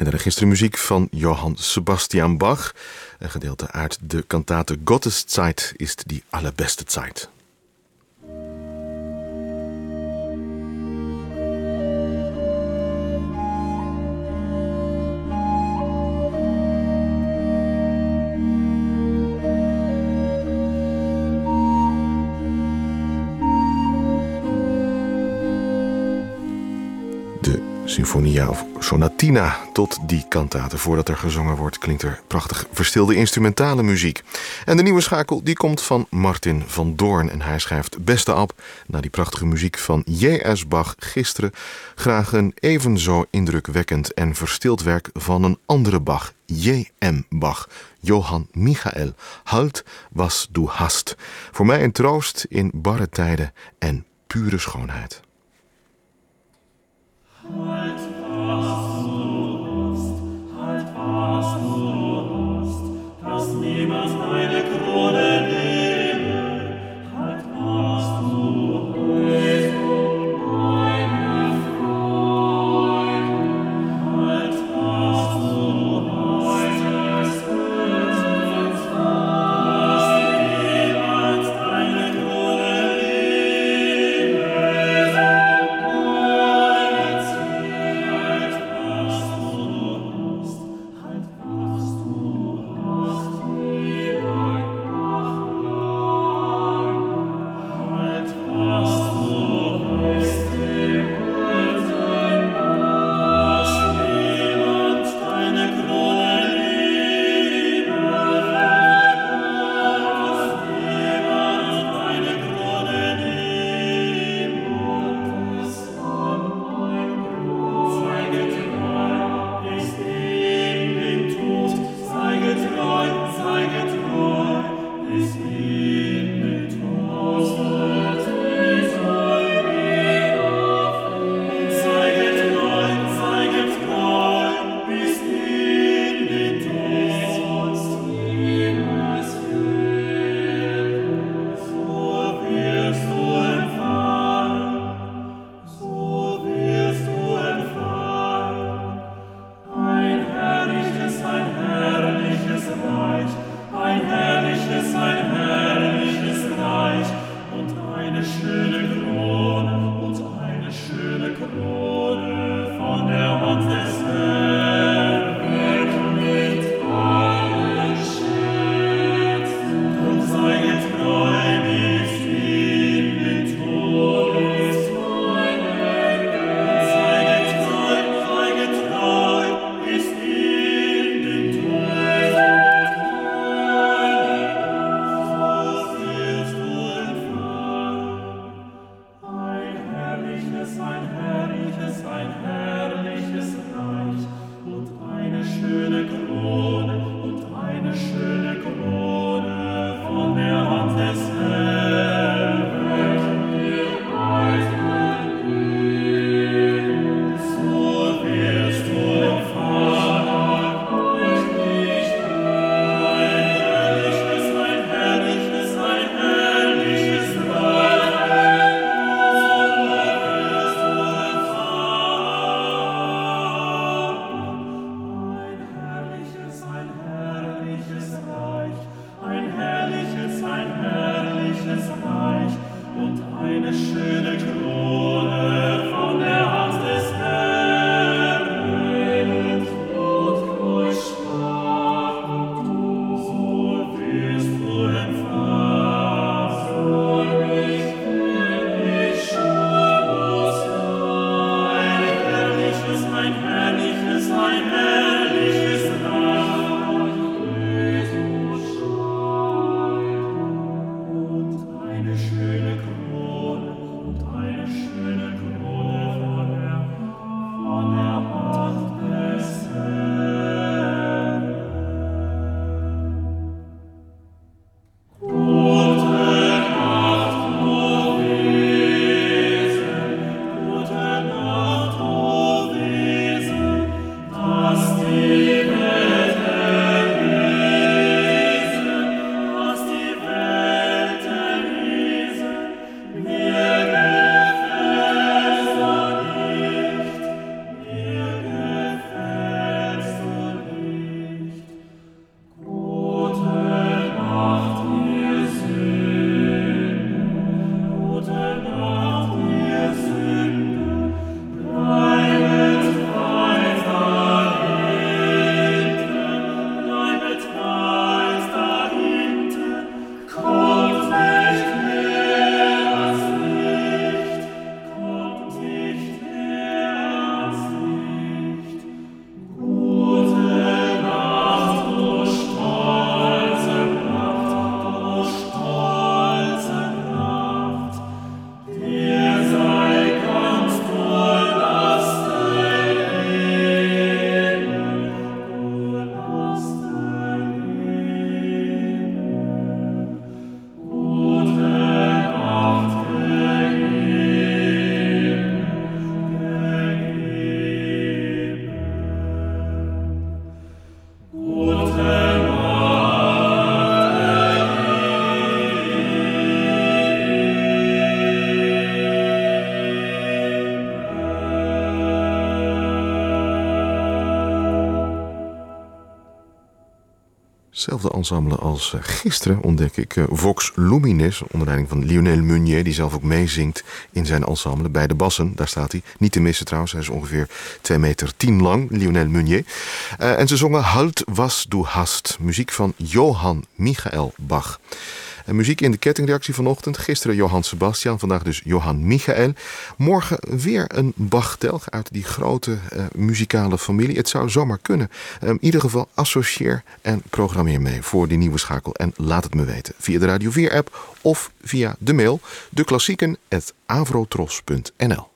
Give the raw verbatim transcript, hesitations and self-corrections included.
En de registermuziek van Johann Sebastian Bach. Een gedeelte uit de kantate Gotteszeit ist die allerbeste Zeit. Sinfonia of sonatina tot die kantate. Voordat er gezongen wordt, klinkt er prachtig verstilde instrumentale muziek. En de nieuwe schakel die komt van Martin van Doorn. En hij schrijft: beste Ab, na die prachtige muziek van J S Bach gisteren graag een evenzo indrukwekkend en verstild werk van een andere Bach, J M Bach. Johann Michael, Halt was du hast. Voor mij een troost in barre tijden en pure schoonheid. Halt, was du hast, halt, was du hast, dass niemals deine Krone nehme. Halt, was du hast, meine Freude. Halt, was du hast, es wird uns wahr, dass niemals deine Krone nehme. Hast Hetzelfde ensemble als gisteren ontdek ik Vox Luminis, onder leiding van Lionel Meunier, die zelf ook meezingt in zijn ensemble bij de bassen. Daar staat hij. Niet te missen trouwens, hij is ongeveer twee meter tien lang, Lionel Meunier. Uh, en ze zongen Halt was du hast, muziek van Johann Michael Bach. En muziek in de kettingreactie vanochtend. Gisteren Johann Sebastian, vandaag dus Johann Michael. Morgen weer een Bach-telg uit die grote uh, muzikale familie. Het zou zomaar kunnen. Um, in ieder geval associeer en programmeer mee voor die nieuwe schakel. En laat het me weten via de Radio vier app of via de mail deklassieken apenstaartje avrotros punt n l.